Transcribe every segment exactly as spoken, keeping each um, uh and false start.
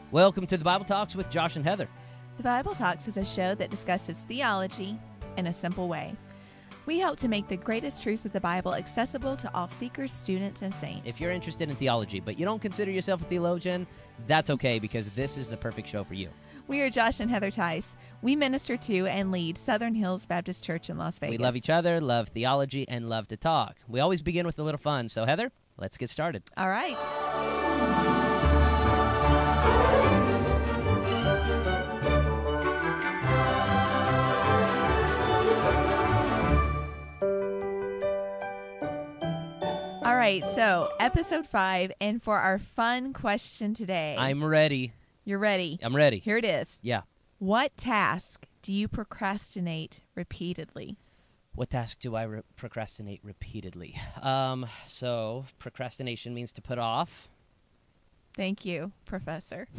Welcome to the Bible Talks with Josh and Heather. The Bible Talks is a show that discusses theology in a simple way. We hope to make the greatest truths of the Bible accessible to all seekers, students, and saints. If you're interested in theology, but you don't consider yourself a theologian, that's okay because this is the perfect show for you. We are Josh and Heather Tice. We minister to and lead Southern Hills Baptist Church in Las Vegas. We love each other, love theology, and love to talk. We always begin with a little fun. So, Heather, let's get started. All right. All right, so episode five, and for our fun question today. I'm ready. You're ready? I'm ready. Here it is. Yeah. What task do you procrastinate repeatedly? What task do I re- procrastinate repeatedly? Um, so procrastination means to put off. Thank you, Professor.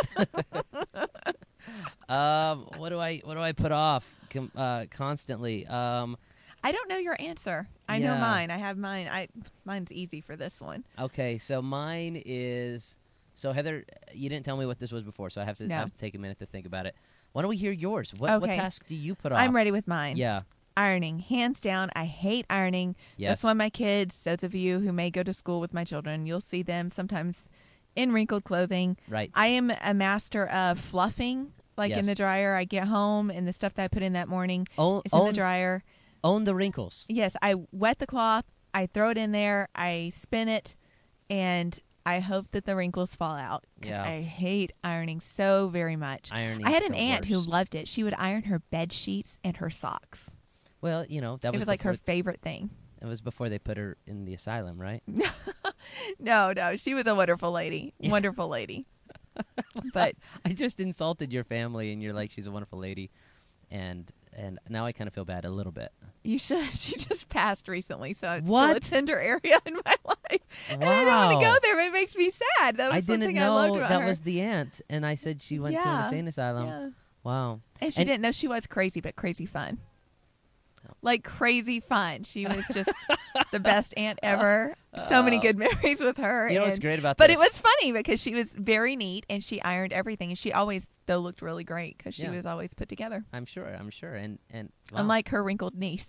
um, what do I what do I put off com- uh, constantly? Um, I don't know your answer. I yeah. know mine. I have mine. I mine's easy for this one. Okay, so mine is so Heather. You didn't tell me what this was before, so I have to No. have to take a minute to think about it. Why don't we hear yours? What, what Okay. task do you put off? I'm ready with mine. Yeah. Ironing, hands down. I hate ironing. Yes. That's why my kids, those of you who may go to school with my children, you'll see them sometimes in wrinkled clothing. Right. I am a master of fluffing, like Yes. in the dryer. I get home and the stuff that I put in that morning Own, is in own, the dryer. own the wrinkles. Yes, I wet the cloth, I throw it in there, I spin it, and I hope that the wrinkles fall out because Yeah. I hate ironing so very much. Ironing. I had an aunt who loved it. She would iron her bed sheets and her socks. Well, you know that It was, was like her before- favorite thing. It was before they put her in the asylum, right? No, no, she was a wonderful lady. Wonderful lady. But I just insulted your family, and you're like, she's a wonderful lady, and and now I kind of feel bad a little bit. you should. She just passed recently, so it's What? still a tender area in my life. And I don't Wow. want to go there, but it makes me sad. That was I didn't something know I loved about that her. was the aunt, and I said she went to an Yeah. insane asylum. Yeah. Wow. And she And- didn't know she was crazy, but crazy fun. Oh. Like crazy fun. She was just the best aunt ever. So many good memories with her. You know what's and- great about But this? it was funny because she was very neat and she ironed everything. And she always, though, looked really great because she Yeah. was always put together. I'm sure. I'm sure. And and wow. Unlike her wrinkled niece.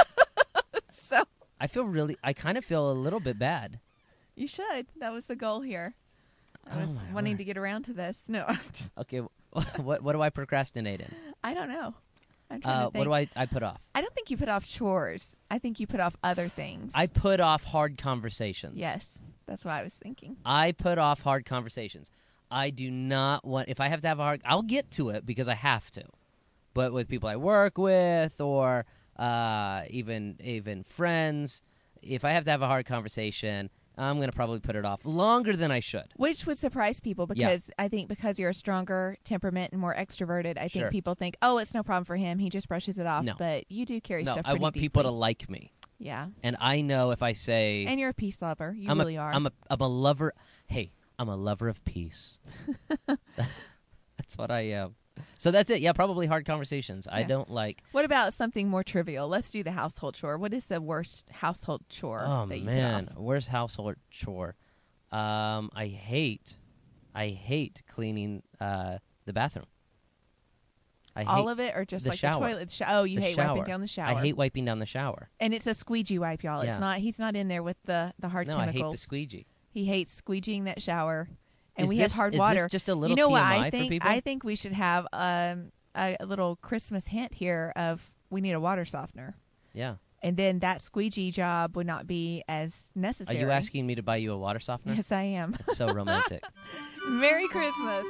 So I feel really. I kind of feel a little bit bad. you should. That was the goal here. I Oh was my wanting word. to get around to this. No, Okay. what what do I procrastinate in? I don't know. I'm trying Uh, to think. what do I I put off? I don't think you put off chores. I think you put off other things. I put off hard conversations. Yes, that's what I was thinking. I put off hard conversations. I do not want, if I have to have a hard, I'll get to it because I have to. But with people I work with or uh, even even friends, if I have to have a hard conversation, I'm going to probably put it off longer than I should. Which would surprise people because I think because you're a stronger temperament and more extroverted, I think Sure. people think, oh, it's no problem for him. He just brushes it off. No. But you do carry No, stuff I pretty want people to deeply. like me. Yeah. And I know if I say, And you're a peace lover. You I'm, really a, are. I'm, a, I'm a lover, hey, I'm a lover of peace. That's what I am. So that's it. Yeah, probably hard conversations. I Yeah. don't like. What about something more trivial? Let's do the household chore. What is the worst household chore Oh that you man, put off? worst household chore. Um, I hate, I hate cleaning uh, the bathroom. I All hate of it or just the like shower. the toilet? Sh- oh, you the hate shower. wiping down the shower. I hate wiping down the shower. And it's a squeegee wipe, y'all. Yeah. It's not. He's not in there with the, the hard No, I hate chemicals. the squeegee. He hates squeegeeing that shower. And Is we this- have hard is this water. just a little you know what T M I I for think? people? I think we should have um, a, a little Christmas hint here of we need a water softener. Yeah. And then that squeegee job would not be as Are necessary. you asking me to buy you a water softener? Yes, I am. It's so romantic. Merry Christmas.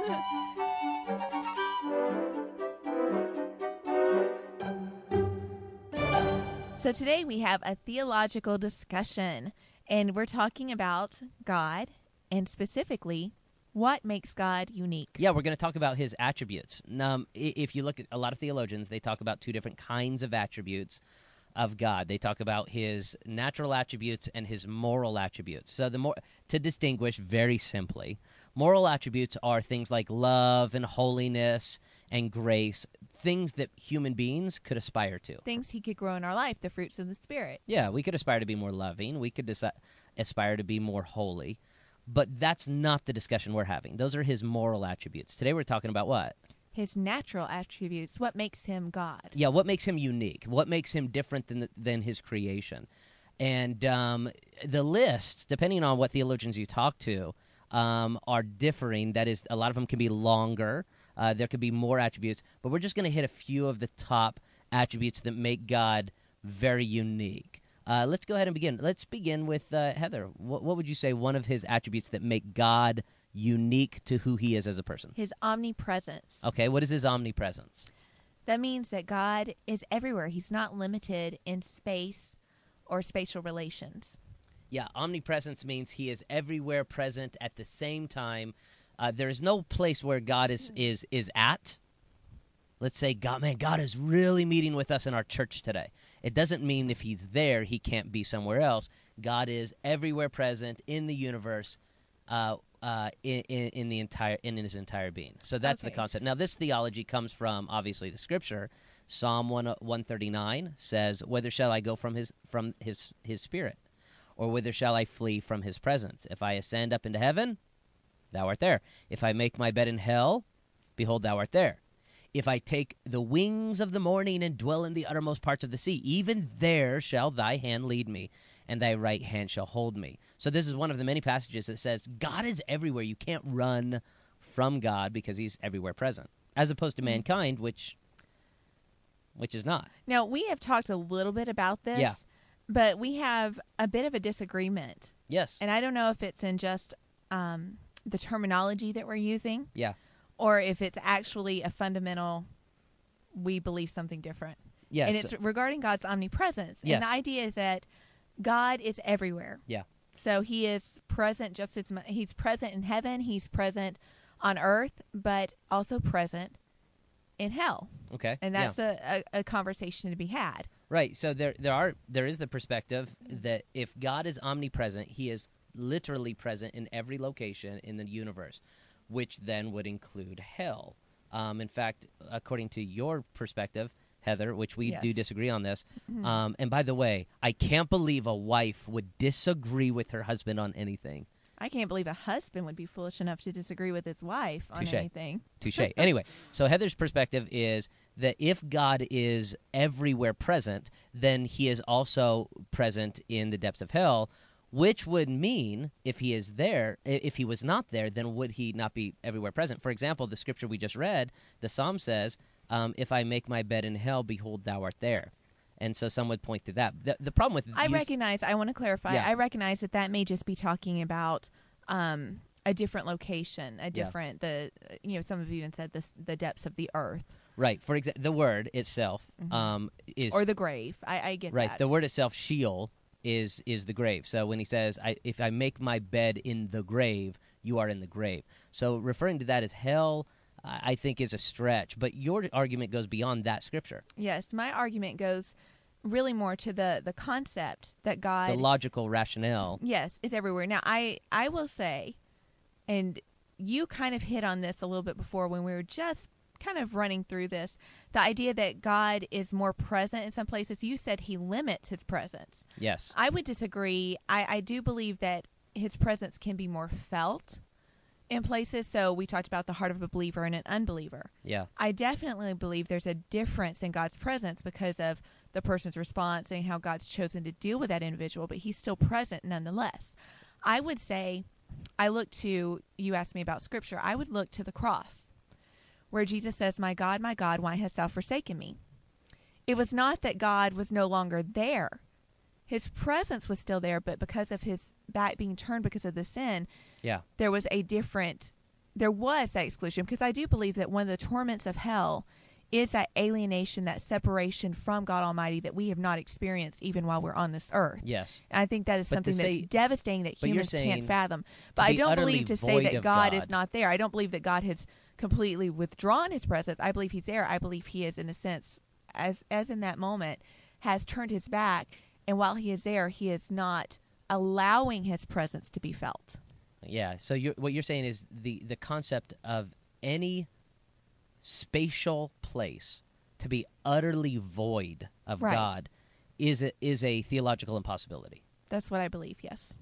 So today we have a theological discussion, and we're talking about God and specifically what makes God unique. Yeah, we're going to talk about his attributes. Um, i- if you look at a lot of theologians, they talk about two different kinds of attributes of God. They talk about his natural attributes and his moral attributes. So the more to distinguish very simply, moral attributes are things like love and holiness and grace, things that human beings could aspire to. Things he could grow in our life, the fruits of the Spirit. Yeah, we could aspire to be more loving. We could desi- aspire to be more holy. But that's not the discussion we're having. Those are his moral attributes. Today we're talking about what? His natural attributes. What makes him God? Yeah, what makes him unique? What makes him different than the, than his creation? And um, the lists, depending on what theologians you talk to, um, are differing. That is, a lot of them can be longer. Uh, there could be more attributes. But we're just going to hit a few of the top attributes that make God very unique. Uh, let's go ahead and begin. Let's begin with uh, Heather. What, what would you say one of his attributes that make God unique to who he is as a person? His omnipresence. Okay, what is his omnipresence? That means that God is everywhere. He's not limited in space or spatial relations. Yeah, omnipresence means he is everywhere present at the same time. Uh, there is no place where God is, is, is at. Let's say, God, man, God is really meeting with us in our church today. It doesn't mean if he's there, he can't be somewhere else. God is everywhere present in the universe, uh, uh, in, in, in the entire in his entire being. So that's Okay. the concept. Now, this theology comes from obviously the Scripture. Psalm one thirty-nine says, "Whither shall I go from his from his his spirit, or whither shall I flee from his presence? If I ascend up into heaven, thou art there. If I make my bed in hell, behold, thou art there. If I take the wings of the morning and dwell in the uttermost parts of the sea, even there shall thy hand lead me, and thy right hand shall hold me." So this is one of the many passages that says God is everywhere. You can't run from God because he's everywhere present, as opposed to mankind, which which is not. Now, we have talked a little bit about this, Yeah. but we have a bit of a disagreement. Yes. And I don't know if it's in just um, the terminology that we're using Yeah. or if it's actually a fundamental, we believe something different. Yes. And it's regarding God's omnipresence. Yes. And the idea is that God is everywhere. Yeah. So he is present just as much. He's present in heaven. He's present on earth, but also present in hell. Okay. And Yeah. that's a, a, a conversation to be had. Right. So there there are there is the perspective that if God is omnipresent, he is literally present in every location in the universe, which then would include hell. Um, in fact, according to your perspective, Heather, which we Yes. do disagree on this. Mhm. Um, and by the way, I can't believe a wife would disagree with her husband on anything. I can't believe a husband would be foolish enough to disagree with his wife on Touche. anything. Touche. Anyway, so Heather's perspective is that if God is everywhere present, then he is also present in the depths of hell, which would mean if he is there, i- if he was not there, then would he not be everywhere present? For example, the scripture we just read, the psalm says, um, if I make my bed in hell, behold, thou art there. And so some would point to that. The, the problem with I use- recognize, I want to clarify, Yeah. I recognize that that may just be talking about um, a different location, a different, the you know, some have even said this, the depths of the earth. right, for example, the word itself Mhm. um, is Or the grave. I, I get right. that. The word itself, Sheol, is is the grave. So when he says, I, "If I make my bed in the grave, you are in the grave," so referring to that as hell, I I think is a stretch. But your argument goes beyond that scripture, Yes, my argument goes really more to the, the concept that God, the logical rationale. yes, is everywhere. Now, I, I will say, and you kind of hit on this a little bit before when we were just kind of running through this, the idea that God is more present in some places. You said he limits his presence. Yes. I would disagree. I, I do believe that his presence can be more felt in places. So we talked about the heart of a believer and an unbeliever. Yeah. I definitely believe there's a difference in God's presence because of the person's response and how God's chosen to deal with that individual, but he's still present nonetheless. I would say, I look to, you asked me about scripture, I would look to the cross where Jesus says, "My God, my God, why hast thou forsaken me?" It was not that God was no longer there. His presence was still there, but because of his back being turned because of the sin, Yeah. there was a different, there was that exclusion, because I do believe that one of the torments of hell is that alienation, that separation from God Almighty that we have not experienced even while we're on this earth. Yes. And I think that is But to something say- that's devastating that but you're humans saying can't fathom. But I be don't utterly believe to say void that of God, God. is not there. I don't believe that God has completely withdrawn his presence. I believe he's there. I believe he is, in a sense, as as in that moment, has turned his back. And while he is there, he is not allowing his presence to be felt. Yeah. So you're, what you're saying is the, the concept of any spatial place to be utterly void of Right. God is a, is a theological impossibility. That's what I believe, yes. Yeah.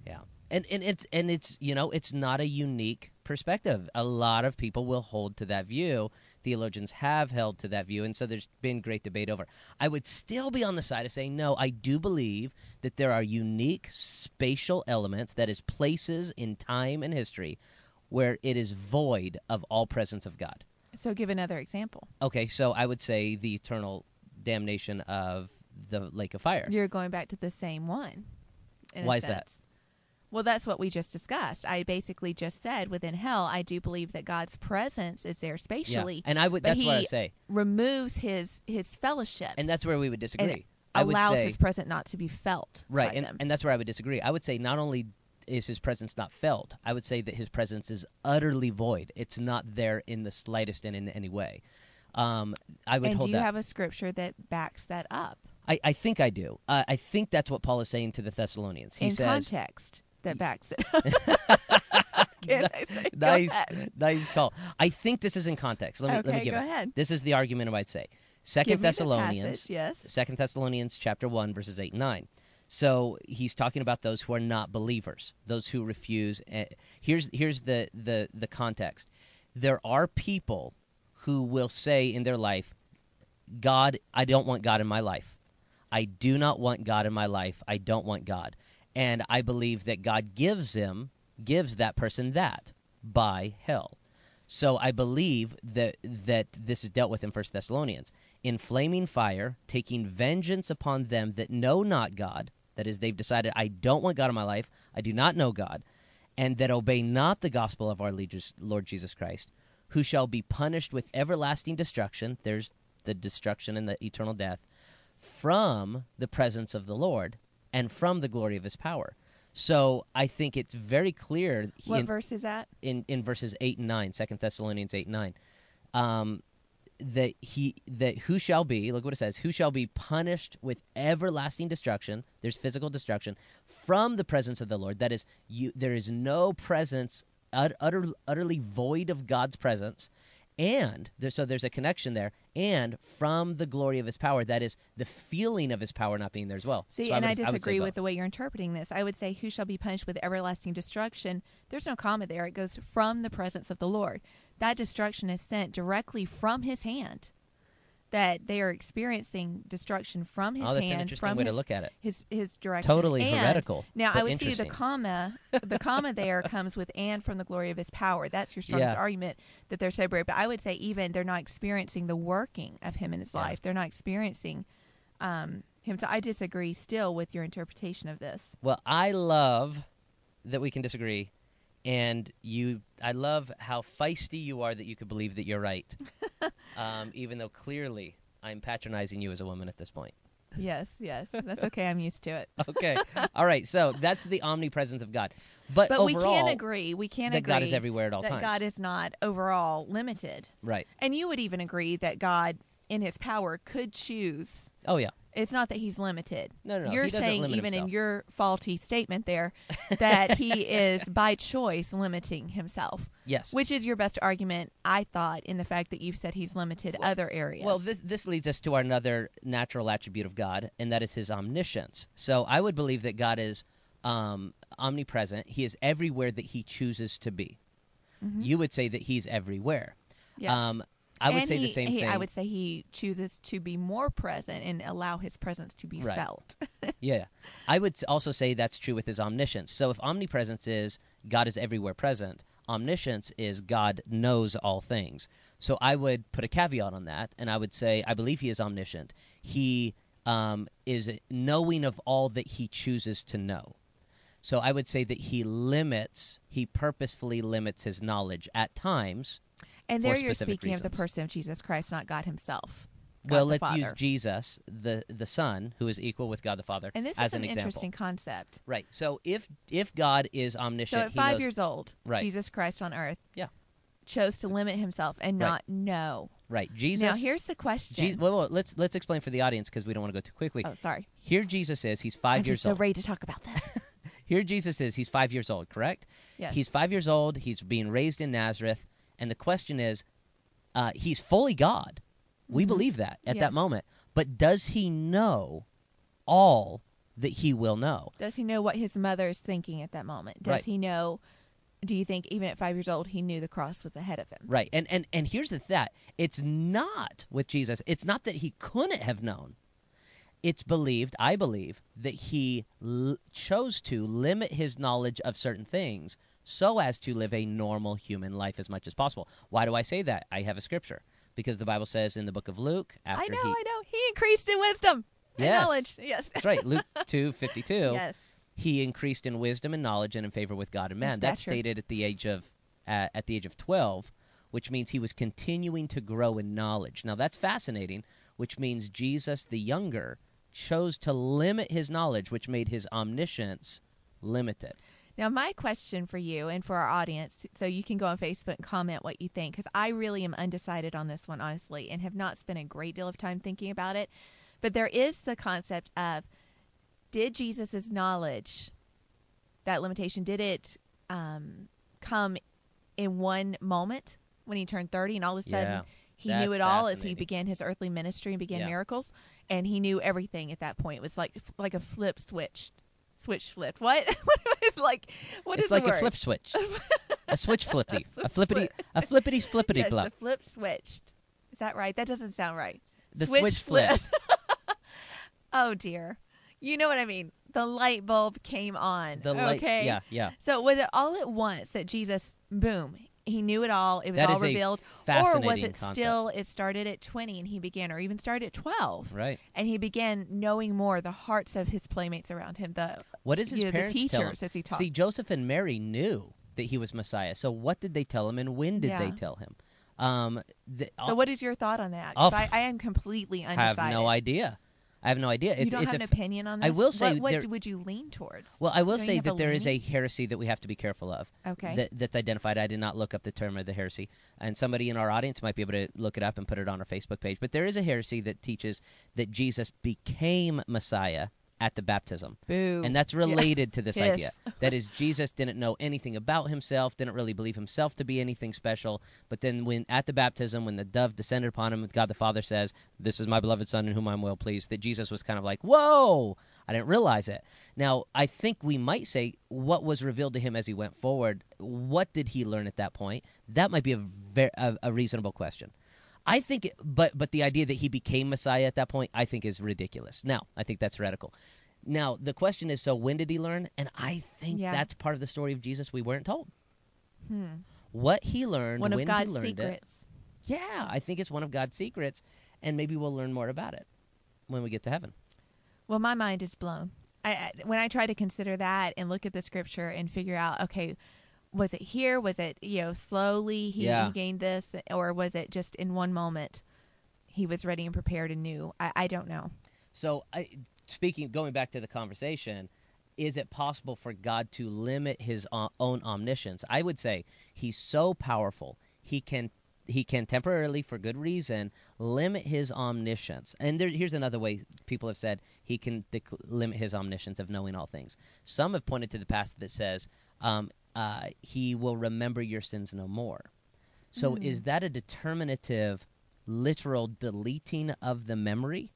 And and it's and it's you know it's not a unique perspective. A lot of people will hold to that view. Theologians have held to that view, and so there's been great debate over. I would still be on the side of saying no. I do believe that there are unique spatial elements, that is, places in time and history, where it is void of all presence of God. So give another example. Okay, so I would say the eternal damnation of the lake of fire. You're going back to the same one. In Why a is that? sense. Well, that's what we just discussed. I basically just said within hell, I do believe that God's presence is there spatially. Yeah. And I would. but That's he what I would say. removes his his fellowship And that's where we would disagree. and I would allows say, his presence not to be felt. right, by and, them. and that's where I would disagree. I would say not only is his presence not felt, I would say that his presence is utterly void. It's not there in the slightest and in any way. Um, I would and hold do you that. have a scripture that backs that up I, I think I do. Uh, I think that's what Paul is saying to the Thessalonians. He in says, context that backs it up? Can I say? Go nice, ahead. nice call. I think this is in context. Let me, Okay, let me give go it. ahead. This is the argument I'd say. Second Give me the Thessalonians, passage, yes. Second Thessalonians chapter one, verses eight and nine. So he's talking about those who are not believers, those who refuse. Uh, here's here's the, the, the context. There are people who will say in their life, God, I don't want God in my life. I do not want God in my life. I don't want God. And I believe that God gives him, gives that person that by hell. So I believe that that this is dealt with in First Thessalonians. In flaming fire, taking vengeance upon them that know not God, that is, they've decided, I don't want God in my life, I do not know God, and that obey not the gospel of our Lord Jesus Christ, who shall be punished with everlasting destruction, there's the destruction and the eternal death, from the presence of the Lord and from the glory of his power. So I think it's very clear What in, verse is that? in, in verses eight and nine, Second Thessalonians eight and nine, um, that he that who shall be, look what it says, who shall be punished with everlasting destruction, there's physical destruction, from the presence of the Lord. That is, you, there is no presence, ut, utter, utterly void of God's presence, and there, so there's a connection there, and from the glory of his power, that is, the feeling of his power not being there as well. See, So and I, would- I would say disagree with both. the way you're interpreting this. I would say, who shall be punished with everlasting destruction? There's no comma there. It goes from the presence of the Lord. That destruction is sent directly from his hand. That they are experiencing destruction from his Oh, that's hand, an interesting from way his, to look at it. his his direction. Totally And heretical, Now, but I would see the interesting. comma. The comma there comes with "and from the glory of his power." That's your strongest Yeah. argument that they're separate. But I would say even they're not experiencing the working of him in his Yeah. life. They're not experiencing um, him. So I disagree still with your interpretation of this. Well, I love that we can disagree, and you. I love how feisty you are that you could believe that you're right, um, even though clearly I'm patronizing you as a woman at this point. Yes, yes, that's okay. I'm used to it. Okay, all right. So that's the omnipresence of God, but, But we overall, can agree. We can that agree God is everywhere at all that times. God is not overall limited. Right. And you would even agree that God, in His power, could choose. Oh yeah. It's not that He's limited. No, no, no. You're He doesn't saying limit even in himself. your faulty statement there that He is by choice limiting Himself, Yes. which is your best argument, I thought, in the fact that you've said He's limited other areas. Well, this, this leads us to another natural attribute of God, and that is his omniscience. So I would believe that God is um, omnipresent. He is everywhere that he chooses to be. Mhm. You would say that he's everywhere. Yes. Um, I would And say he- the same he- thing. I would say he chooses to be more present and allow his presence to be Right. felt. Yeah. I would s- also say that's true with his omniscience. So if omnipresence is God is everywhere present, omniscience is God knows all things. So I would put a caveat on that, and I would say I believe he is omniscient. He um, is knowing of all that he chooses to know. So I would say that he limits, he purposefully limits his knowledge at times. And for there you're specific speaking of the reasons. person of Jesus Christ, not God himself. God well, the let's use Father. Jesus, the the Son, who is equal with God the Father, And this as is an, an example. interesting concept. Right. So if if God is omniscient, So at he five knows, years old, Right. Jesus Christ on earth Yeah. chose to limit himself and Right. not know. right. Jesus. Now, here's the question. Je- well, well, let's let's explain for the audience because we don't want to go too quickly. oh, sorry. Here Jesus is. He's 5 I'm years just so old. ready to talk about this. Here Jesus is. He's five years old. Correct. Yes. He's five years old. He's being raised in Nazareth, and the question is, uh, he's fully God. We Mhm. believe that at Yes. that moment. But does he know all that he will know. Does he know what his mother's thinking at that moment? Does Right. he know, do you think even at five years old, he knew the cross was ahead of him? Right. And, and, and here's the that. It's not with Jesus. It's not that he couldn't have known. It's believed, I believe, that he l- chose to limit his knowledge of certain things so as to live a normal human life as much as possible. Why do I say that? I have a scripture. Because the Bible says in the book of Luke, after I know, he... I know. He increased in wisdom and Yes. knowledge. Yes. That's right. Luke two fifty-two. Yes. He increased in wisdom and knowledge and in favor with God and man. And That's stature. stated at the age of uh, at the age of twelve, which means he was continuing to grow in knowledge. Now that's fascinating, which means Jesus the younger chose to limit his knowledge, which made his omniscience limited. Now, my question for you and for our audience, so you can go on Facebook and comment what you think, because I really am undecided on this one, honestly, and have not spent a great deal of time thinking about it. But there is the concept of, did Jesus' knowledge, that limitation, did it um, come in one moment when he turned thirty and all of a sudden Yeah, he that's knew it all as he fascinating. began his earthly ministry and began Yeah. miracles, and he knew everything at that point? It was like like a flip switch. Switch flipped. What? What is like? What it's is like the a word? flip switch, a switch flippy, A a switch flippity, flip. a flippity flippity Yes, flop. the flip switched. Is that right? That doesn't sound right. The Switch switch flipped. Oh dear. You know what I mean. The light bulb came on. The light, okay. yeah, yeah. So was it all at once that Jesus, boom, he knew it all? It was That all is a revealed, or fascinating was it concept. still? It started at twenty, and he began, or even started at twelve, Right. and he began knowing more the hearts of his playmates around him. The What does his you know, the parents tell him? teachers as he taught. See, Joseph and Mary knew that he was Messiah. So what did they tell him, and when did they Yeah. tell him? Um, the, So what is your thought on that? 'Cause Oh, I, I am completely I undecided. have no idea. I have no idea. You It's, don't it's have a an f- opinion on this? I will say What, what there- would you lean towards? Well, I will Don't you say have that a there is a leaning? heresy that we have to be careful of. Okay. That, that's identified. I did not look up the term of the heresy, and somebody in our audience might be able to look it up and put it on our Facebook page. But there is a heresy that teaches that Jesus became Messiah at the baptism. Boo. And that's related to this Yes. idea. That is, Jesus didn't know anything about himself, didn't really believe himself to be anything special. But then when at the baptism, when the dove descended upon him, God the Father says, "This is my beloved Son in whom I'm well pleased," that Jesus was kind of like, whoa, I didn't realize it. Now, I think we might say what was revealed to him as he went forward. What did he learn at that point? That might be a, ver- a, a reasonable question. I think, it, but but the idea that he became Messiah at that point, I think is ridiculous. Now, I think that's heretical. Now, the question is, so when did he learn? And I think Yeah. that's part of the story of Jesus we weren't told. Hmm. What he learned, One when of God's he learned secrets. it. Yeah, I think it's one of God's secrets, and maybe we'll learn more about it when we get to heaven. Well, my mind is blown. I, I when I try to consider that and look at the scripture and figure out, okay, was it here? Was it, you know, slowly he, Yeah. he gained this, or was it just in one moment he was ready and prepared and knew? I, I don't know. So, I, speaking, going back to the conversation, is it possible for God to limit his o- own omniscience? I would say he's so powerful, he can he can temporarily, for good reason, limit his omniscience. And there, here's another way people have said he can dec- limit his omniscience of knowing all things. Some have pointed to the passage that says um, uh, he will remember your sins no more. So Mm. is that a determinative, literal deleting of the memory?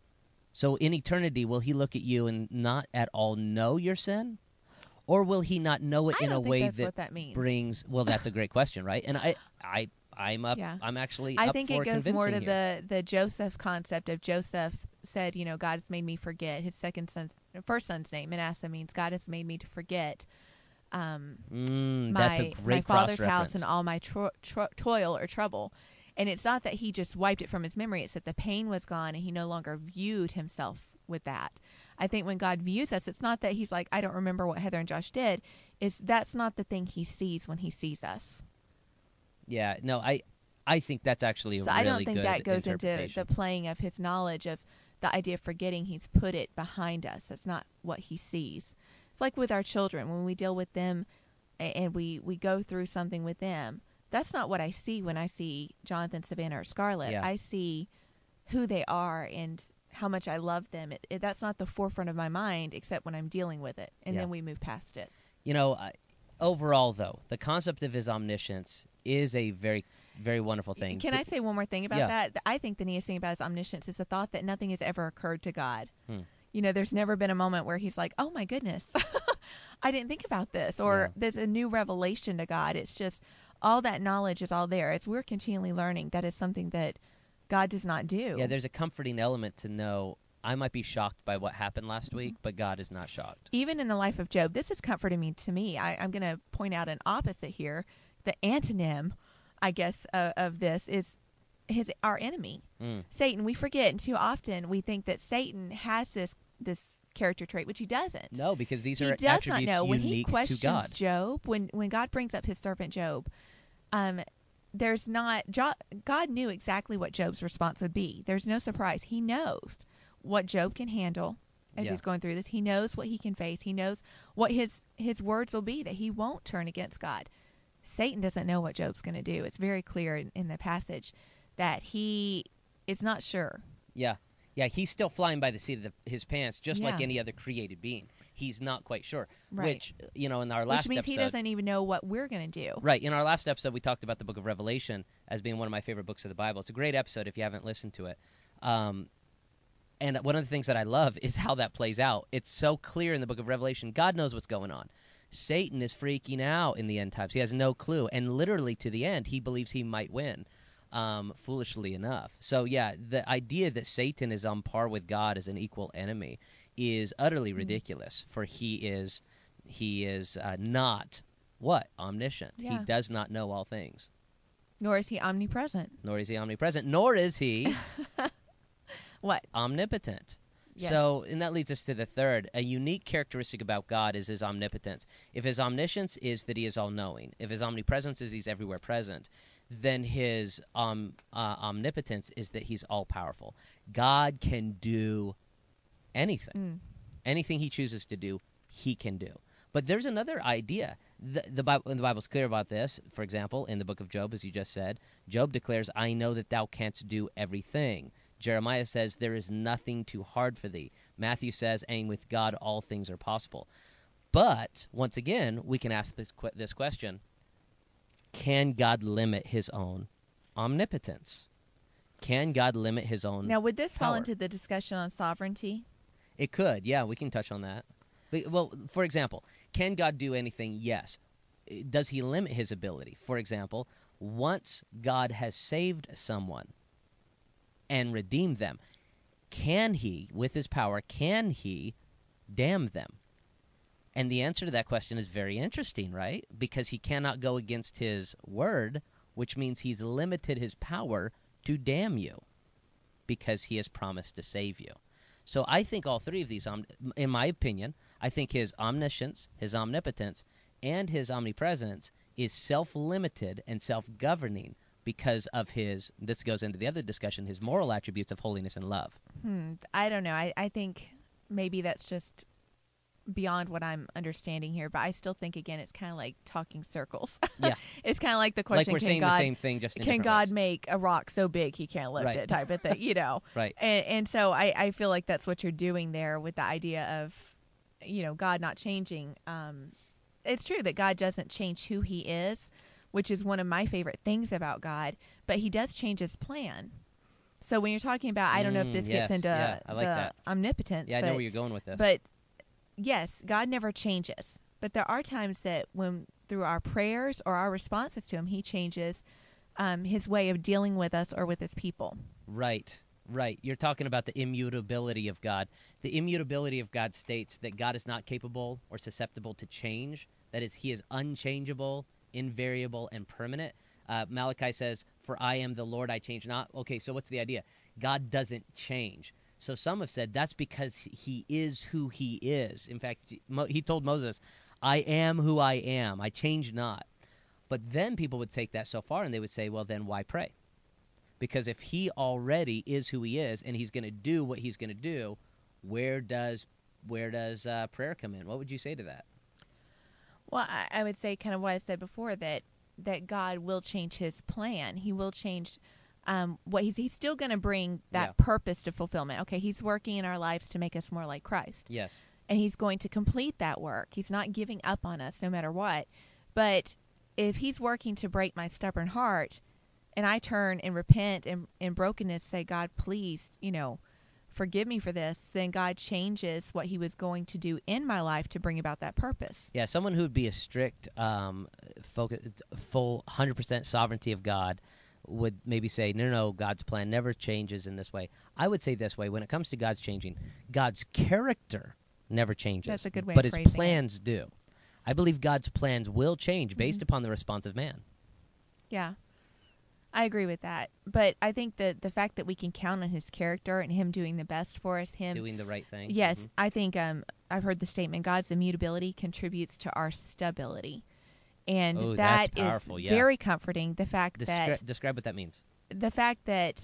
So in eternity, will he look at you and not at all know your sin? Or will he not know it I in don't a think way that's that, what that means. brings... Well, that's a great question, right? And I, I, I'm up. Yeah. I'm actually I up think for it goes more to convincing here. the, the Joseph concept of Joseph said, you know, God has made me forget his second son's, first son's name. Manasseh means God has made me to forget um, Mm, my, that's a great my father's house cross-reference. and all my tro- tro- toil or trouble. And it's not that he just wiped it from his memory. It's that the pain was gone and he no longer viewed himself with that. I think when God views us, it's not that he's like, I don't remember what Heather and Josh did. Is that's not the thing he sees when he sees us. Yeah, no, I, I think that's actually a So really I don't think good that goes into interpretation. the playing of his knowledge of the idea of forgetting. He's put it behind us. That's not what he sees. It's like with our children when we deal with them a- and we, we go through something with them. That's not what I see when I see Jonathan, Savannah, or Scarlett. Yeah. I see who they are and how much I love them. It, it, that's not the forefront of my mind except when I'm dealing with it. And Yeah. then we move past it. You know, I, overall, though, the concept of his omniscience is a very, very wonderful thing. Can But- I say one more thing about Yeah. that? I think the neatest thing about his omniscience is the thought that nothing has ever occurred to God. Hmm. You know, there's never been a moment where he's like, oh my goodness, I didn't think about this. Or Yeah. there's a new revelation to God. It's just all that knowledge is all there. As we're continually learning, that is something that God does not do. Yeah, there's a comforting element to know I might be shocked by what happened last Mm-hmm. week, but God is not shocked. Even in the life of Job, this is comforting me to me. I, I'm going to point out an opposite here. The antonym, I guess, uh, of this is his our enemy, Mm. Satan. We forget, and too often we think that Satan has this this character trait, which he doesn't. No, because these He are does not attributes know. When he unique to questions God. Job, when when God brings up his servant Job, um, there's not jo- God knew exactly what Job's response would be. There's no surprise. He knows what Job can handle as Yeah. he's going through this. He knows what he can face. He knows what his his words will be, that he won't turn against God. Satan doesn't know what Job's going to do. It's very clear in, in the passage that he is not sure. Yeah. Yeah, he's still flying by the seat of the, his pants, just like Yeah. any other created being. He's not quite sure. Right. Which, you know, in our last Which means episode... he doesn't even know what we're going to do. Right. In our last episode, we talked about the book of Revelation as being one of my favorite books of the Bible. It's a great episode if you haven't listened to it. Um, and one of the things that I love is how that plays out. It's so clear in the book of Revelation. God knows what's going on. Satan is freaking out in the end times. He has no clue. And literally to the end, he believes he might win, um, foolishly enough. So, yeah, the idea that Satan is on par with God as an equal enemy is utterly ridiculous, for he is he is uh, not, what? Omniscient. He Yeah. does not know all things, Nor is he omnipresent. nor is he omnipresent, nor is he What? omnipotent. Yes. So, and that leads us to the third. A unique characteristic about God is his omnipotence. If his omniscience is that he is all-knowing, if his omnipresence is he's everywhere present, then his um, uh, omnipotence is that he's all-powerful. God can do anything. Mm. Anything he chooses to do, he can do. But there's another idea. The, the, Bible, the Bible's clear about this. For example, in the book of Job, as you just said, Job declares, I know that thou canst do everything. Jeremiah says, there is nothing too hard for thee. Matthew says, and with God all things are possible. But, once again, we can ask this, que- this question. Can God limit his own omnipotence? Can God limit his own Now, would this fall power? into the discussion on sovereignty? It could, yeah, we can touch on that. But- Well, for example, can God do anything? Yes. Does he limit his ability? For example, once God has saved someone and redeemed them, can he, with his power, can he damn them? And the answer to that question is very interesting, right? Because he cannot go against his word, which means he's limited his power to damn you because he has promised to save you. So I think all three of these, om- in my opinion, I think his omniscience, his omnipotence, and his omnipresence is self-limited and self-governing because of his, this goes into the other discussion, his moral attributes of holiness and love. Hmm. I don't know. I, I think maybe that's just beyond what I'm understanding here, but I still think, again, it's kind of like talking circles. Yeah. It's kind of like the Like question, we're can saying God, the same thing, just in can different God ways. make a rock so big he can't lift Right. it type of thing, you know? Right. And, and so I, I feel like that's what you're doing there with the idea of, you know, God not changing. Um, it's true that God doesn't change who he is, which is one of my favorite things about God, but he does change his plan. So when you're talking about, I don't know if Mm, this yes, gets into yeah, I like the that. omnipotence, Yeah, I but, know where you're going with this. but yes, God never changes. But there are times that when through our prayers or our responses to him, he changes um, his way of dealing with us or with his people. Right, right. You're talking about the immutability of God. The immutability of God states that God is not capable or susceptible to change. That is, he is unchangeable, invariable, and permanent. Uh, Malachi says, for I am the Lord, I change not. Okay, so what's the idea? God doesn't change. So some have said that's because he is who he is. In fact, Mo- he told Moses, I am who I am. I change not. But then people would take that so far and they would say, well, then why pray? Because if he already is who he is and he's going to do what he's going to do, where does where does uh, prayer come in? What would you say to that? Well, I, I would say kind of what I said before, that that God will change his plan. He will change um, what he's he's still going to bring that Yeah. purpose to fulfillment. Okay, he's working in our lives to make us more like Christ. Yes. And he's going to complete that work. He's not giving up on us no matter what. But if he's working to break my stubborn heart and I turn and repent and in brokenness say, God, please, you know, forgive me for this, then God changes what he was going to do in my life to bring about that purpose. Yeah, someone who would be a strict, um, focus, full one hundred percent sovereignty of God would maybe say, no, no, no, God's plan never changes in this way. I would say this way, when it comes to God's changing, God's character never changes. That's a good way but of his phrasing plans it. do. I believe God's plans will change based Mhm. upon the response of man. Yeah. I agree with that. But I think that the fact that we can count on his character and him doing the best for us, him Doing the right thing. Yes, Mhm. I think um, I've heard the statement, God's immutability contributes to our stability. And Oh, that that's powerful, is yeah. very comforting, the fact Descri- that describe what that means. the fact that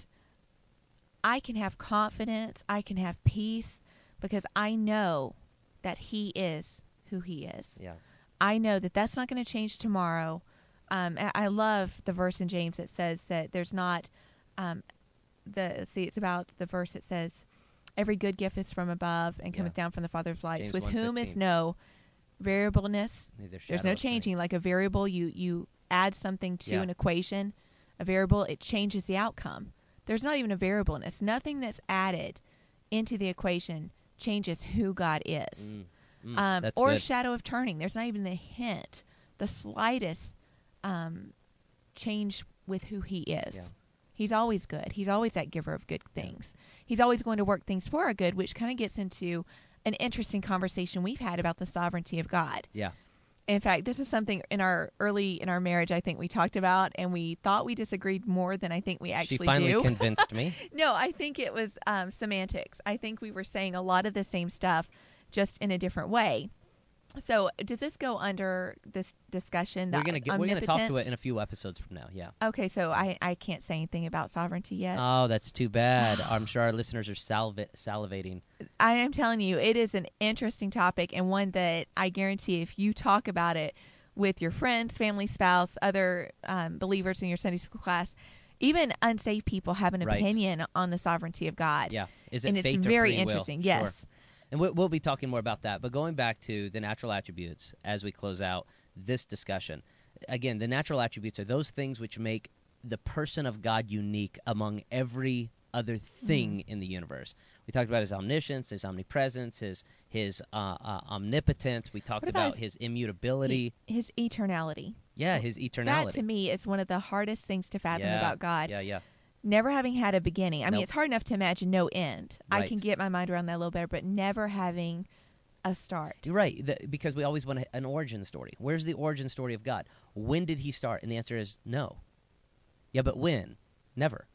I can have confidence, I can have peace, because I know that he is who he is. Yeah. I know that that's not going to change tomorrow. Um, I I love the verse in James that says that there's not, um, the see, it's about the verse that says, every good gift is from above and cometh Yeah. down from the Father of lights, James with one whom is fifteen. no variableness. Neither There's shadow no of turning. changing. Like a variable, you, you add something to Yeah. an equation, a variable, it changes the outcome. There's not even a variableness. Nothing that's added into the equation changes who God is. Mm, mm, um, that's or a good. shadow of turning. There's not even the hint, the slightest um, change with who he is. Yeah. He's always good. He's always that giver of good things. He's always going to work things for our good, which kind of gets into an interesting conversation we've had about the sovereignty of God. Yeah. In fact, this is something in our early in our marriage I think we talked about, and we thought we disagreed more than I think we actually She finally do. convinced me. No, I think it was um, semantics. I think we were saying a lot of the same stuff, just in a different way. So, does this go under this discussion? We're the gonna get, we're gonna talk to it omnipotence? in a few episodes from now. Yeah. Okay, so I, I can't say anything about sovereignty yet. Oh, that's too bad. I'm sure our listeners are salva- salivating. I am telling you, it is an interesting topic, and one that I guarantee if you talk about it with your friends, family, spouse, other um, believers in your Sunday school class, even unsaved people have an Right. opinion on the sovereignty of God. Yeah. Is it and fate it's or very free will? interesting. Sure. Yes. And we- we'll be talking more about that. But going back to the natural attributes as we close out this discussion, again, the natural attributes are those things which make the person of God unique among every other thing Mm-hmm. in the universe. We talked about his omniscience, his omnipresence, his his uh, uh, omnipotence. We talked What about about his immutability. His eternality. yeah, his eternality. That to me is one of the hardest things to fathom yeah. about God. Yeah, yeah. Never having had a beginning. I mean, Nope. it's hard enough to imagine no end. I Right. can get my mind around that a little better, but never having a start. You're right, the, because we always want a, an origin story. Where's the origin story of God? When did he start? And the answer is no. Yeah, but when? Never.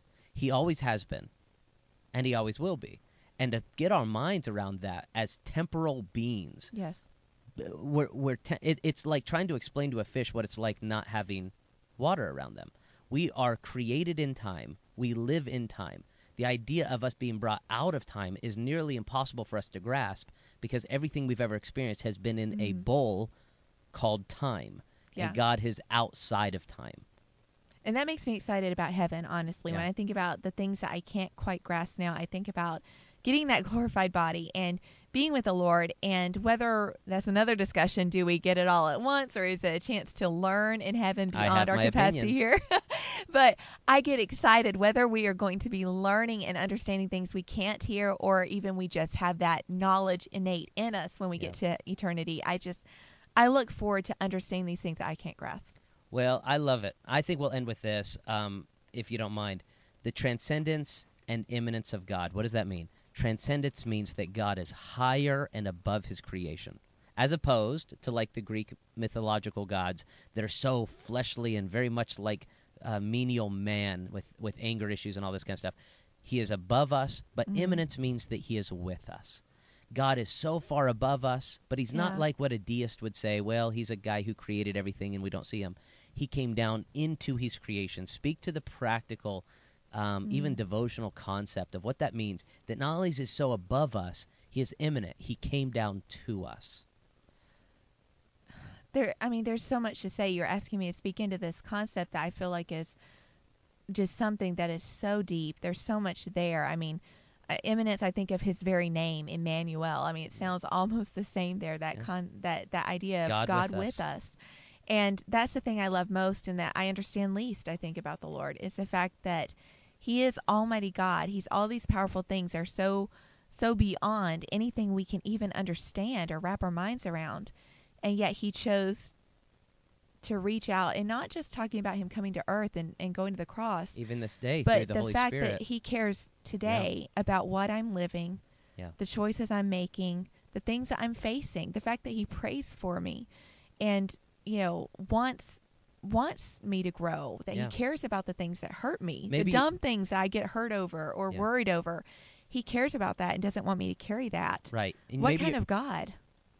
He always has been, and he always will be. And to get our minds around that as temporal beings, Yes. we're, we're te- it, it's like trying to explain to a fish what it's like not having water around them. We are created in time. We live in time. The idea of us being brought out of time is nearly impossible for us to grasp because everything we've ever experienced has been in a Mhm. bowl called time. Yeah. And God is outside of time. And that makes me excited about heaven, honestly. When Yeah. I think about the things that I can't quite grasp now, I think about getting that glorified body and being with the Lord, and whether that's another discussion, do we get it all at once, or is it a chance to learn in heaven I have beyond our my capacity opinions. here? But I get excited whether we are going to be learning and understanding things we can't hear, or even we just have that knowledge innate in us when we get to eternity. I just, I look forward to understanding these things that I can't grasp. Well, I love it. I think we'll end with this, um, if you don't mind. The transcendence and immanence of God. What does that mean? Transcendence means that God is higher and above his creation, as opposed to like the Greek mythological gods that are so fleshly and very much like a menial man with, with anger issues and all this kind of stuff. He is above us, but Mhm. immanence means that he is with us. God is so far above us, but he's not Yeah. like what a deist would say, well, he's a guy who created everything and we don't see him. He came down into his creation. Speak to the practical, um, Mm. even devotional concept of what that means, that not only is he so above us, he is immanent. He came down to us. There, I mean, there's so much to say. You're asking me to speak into this concept that I feel like is just something that is so deep. There's so much there. I mean, uh, immanence. I think of his very name, Emmanuel. I mean, it sounds almost the same there. That Yeah. con, that that idea of God God, with with, us. us. And that's the thing I love most, and that I understand least. I think about the Lord is the fact that He is Almighty God. He's all these powerful things are so, so beyond anything we can even understand or wrap our minds around. And yet he chose to reach out, and not just talking about him coming to earth and, and going to the cross. Even this day, but through the, the Holy fact Spirit. that he cares today yeah. about what I'm living, yeah. the choices I'm making, the things that I'm facing, the fact that he prays for me and, you know, wants wants me to grow, that yeah. he cares about the things that hurt me, Maybe, the dumb things that I get hurt over or yeah. worried over. He cares about that and doesn't want me to carry that. Right. And what kind of God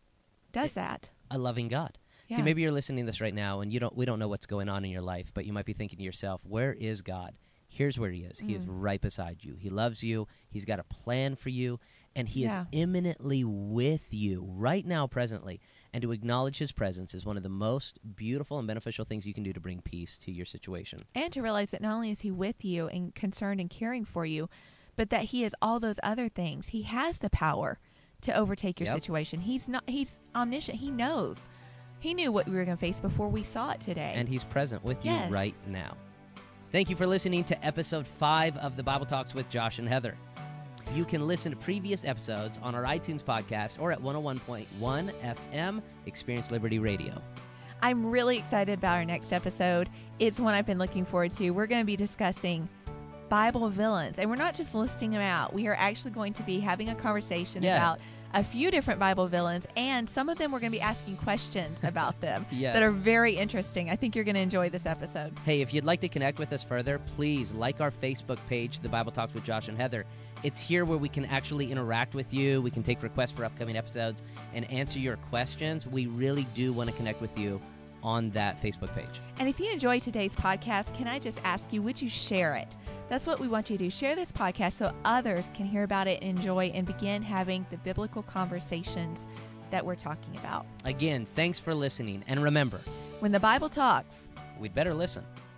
does that? A loving God. Yeah. See, maybe you're listening to this right now, and you don't. we don't know what's going on in your life, but you might be thinking to yourself, where is God? Here's where he is. Mm. He is right beside you. He loves you. He's got a plan for you, and he yeah. is imminently with you right now, presently. And to acknowledge his presence is one of the most beautiful and beneficial things you can do to bring peace to your situation. And to realize that not only is he with you and concerned and caring for you, but that he is all those other things. He has the power to overtake your yep. situation. He's not. He's omniscient. He knows. He knew what we were going to face before we saw it today. And he's present with you yes. right now. Thank you for listening to episode five of the Bible Talks with Josh and Heather. You can listen to previous episodes on our iTunes podcast or at one oh one point one F M Experience Liberty Radio. I'm really excited about our next episode. It's one I've been looking forward to. We're going to be discussing Bible villains, and we're not just listing them out. We are actually going to be having a conversation yeah. about a few different Bible villains, and some of them we're going to be asking questions about them yes. that are very interesting. I think you're going to enjoy this episode. Hey, if you'd like to connect with us further, please like our Facebook page, The Bible Talks with Josh and Heather. It's here where we can actually interact with you. We can take requests for upcoming episodes and answer your questions. We really do want to connect with you on that Facebook page. And if you enjoyed today's podcast, can I just ask you, would you share it? That's what we want you to do. Share this podcast so others can hear about it and enjoy and begin having the biblical conversations that we're talking about. Again, thanks for listening. And remember, when the Bible talks, we'd better listen.